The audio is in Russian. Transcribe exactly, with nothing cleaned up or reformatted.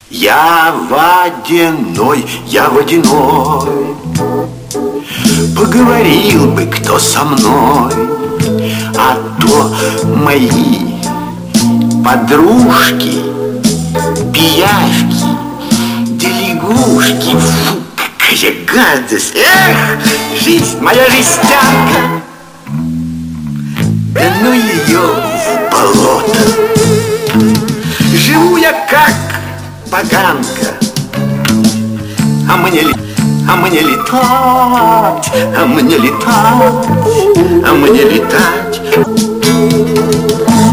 Я водяной, я водяной. Поговорил бы кто со мной, а то мои подружки, пиявки, да лягушки. Фу, какая гадость! Эх, жизнь, моя жестянка! Да ну ее в болото! Живу я как поганка, а мне ли... А мне летать, а мне летать, а мне летать.